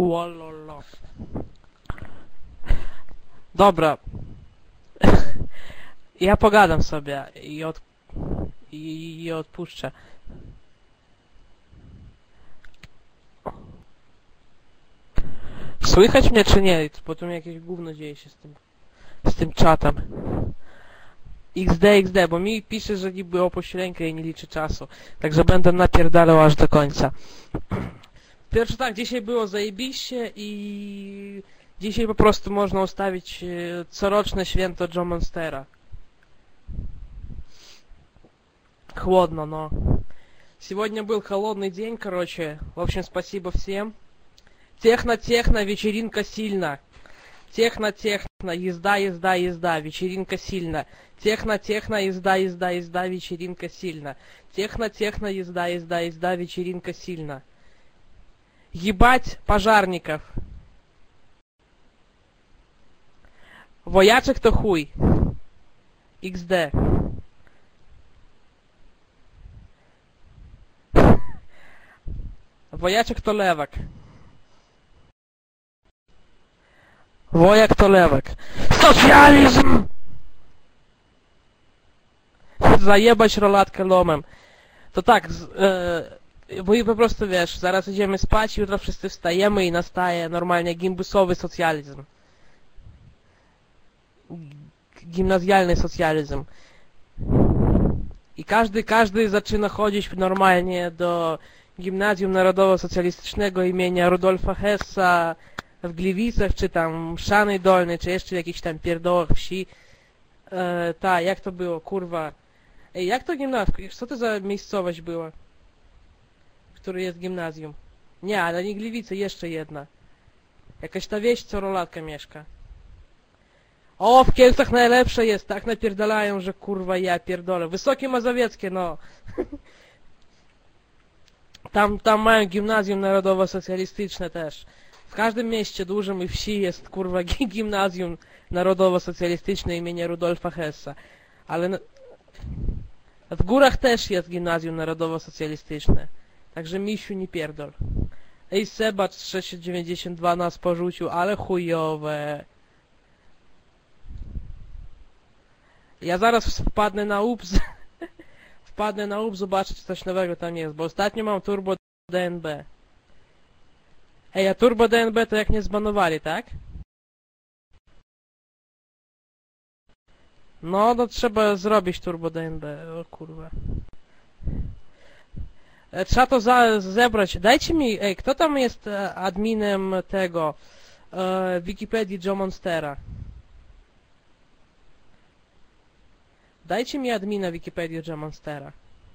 Łololo. Dobra. Ja pogadam sobie i odpuszczę. Słychać mnie czy nie? Bo tu jakieś gówno dzieje się z tym czatem. XD, bo mi pisze, że nie było pośrednika i nie liczy czasu. Także będę napierdalał aż do końca. Pierwsze tak, dzisiaj było zajebiście i dzisiaj po prostu można ustawić coroczne święto Joe Monstera. Chłodno, no. Сегодня был холодный день, короче. В общем, спасибо всем. Техно, вечеринка сильно. Техно, езда, вечеринка сильно. Техно, езда, вечеринка сильно. Техно, езда, вечеринка сильно. Ебать пожарников. Воячек то хуй. XD. Воячек то левак. Wojak to lewek. Socjalizm! Zajebać rolatkę lomem. To tak, bo i po prostu wiesz, zaraz idziemy spać, jutro wszyscy wstajemy i nastaje normalnie gimbusowy socjalizm. Gimnazjalny socjalizm. I każdy zaczyna chodzić normalnie do Gimnazjum Narodowo-Socjalistycznego imienia Rudolfa Hessa w Gliwicach, czy tam Mszany Dolnej, czy jeszcze w jakichś tam pierdołach wsi. Jak to było, kurwa. Ej, jak to gimnazjum? Co to za miejscowość była? Który jest gimnazjum? Nie, ale nie Gliwice, jeszcze jedna. Jakaś ta wieś, co rolatka mieszka. O, w Kielcach najlepsze jest, tak napierdalają, że kurwa ja pierdolę. Wysokie Mazowieckie, no. Tam mają gimnazjum narodowo-socjalistyczne też. W każdym mieście dużym i wsi jest kurwa gimnazjum narodowo-socjalistyczne imienia Rudolfa Hessa. Ale w górach też jest gimnazjum narodowo-socjalistyczne. Także misiu nie pierdol. Ej, Sebacz 692 nas porzucił, ale chujowe. Ja zaraz wpadnę na UPS. Wpadnę na UPS, zobaczę czy coś nowego tam jest, bo ostatnio mam Turbo DNB. Ej, a Turbo DNB to jak nie zbanowali, tak? No, to trzeba zrobić Turbo DNB, o kurwa. Trzeba to zebrać. Dajcie mi, ej, kto tam jest adminem tego Wikipedii Joe Monstera? Dajcie mi admina Wikipedii Joe Monstera.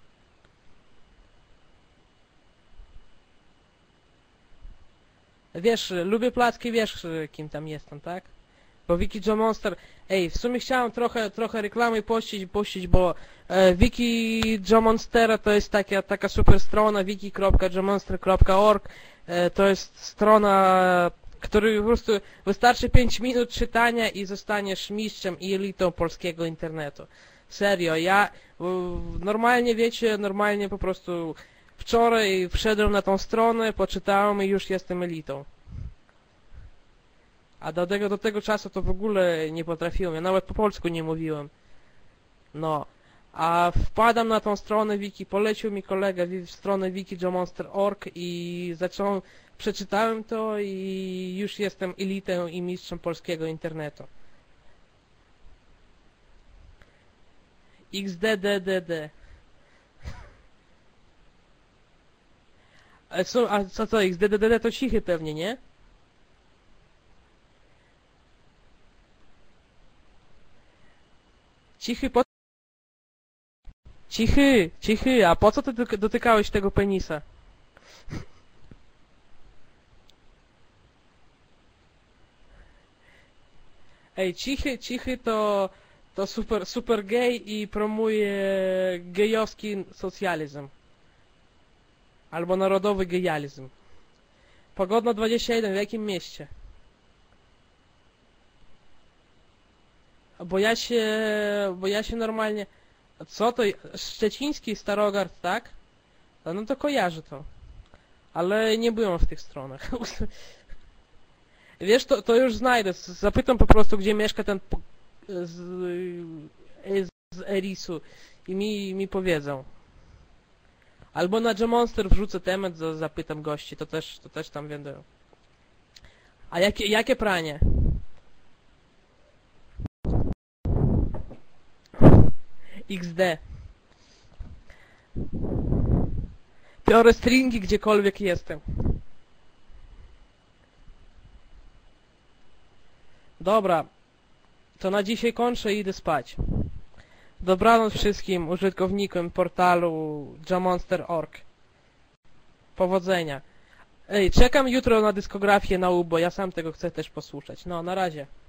Wiesz, lubię placki, wiesz kim tam jestem, tak? Bo Wiki Joe Monster... Ej, w sumie chciałem trochę reklamy puścić, bo Wiki Joe Monstera to jest taka super strona wiki.joemonster.org. To jest strona, której po prostu wystarczy 5 minut czytania i zostaniesz mistrzem i elitą polskiego internetu. Serio, ja normalnie, wiecie, normalnie po prostu wczoraj wszedłem na tą stronę, poczytałem i już jestem elitą. A do tego czasu to w ogóle nie potrafiłem, ja nawet po polsku nie mówiłem. No, a wpadam na tą stronę wiki, polecił mi kolega w stronę wiki.joemonster.org i przeczytałem to i już jestem elitą i mistrzem polskiego internetu. XDDDD. A co XDDD to cichy pewnie, nie? Cichy, a po co ty dotykałeś tego penisa? Ej, cichy to super gej i promuje gejowski socjalizm. Albo narodowy gejalizm. Pogodno 21, w jakim mieście? Bo ja się normalnie... Co to? Szczeciński Starogard, tak? No to kojarzę to. Ale nie byłem w tych stronach. Wiesz, to już znajdę. Zapytam po prostu, gdzie mieszka ten z Erisu i mi powiedzą. Albo na Jamonster wrzucę temat, zapytam gości, to też tam będę. A jakie pranie? XD. Biorę stringi gdziekolwiek jestem. Dobra. To na dzisiaj kończę i idę spać. Dobranoc wszystkim użytkownikom portalu jamonster.org. Powodzenia. Ej, czekam jutro na dyskografię na UBO, ja sam tego chcę też posłuchać. No, na razie.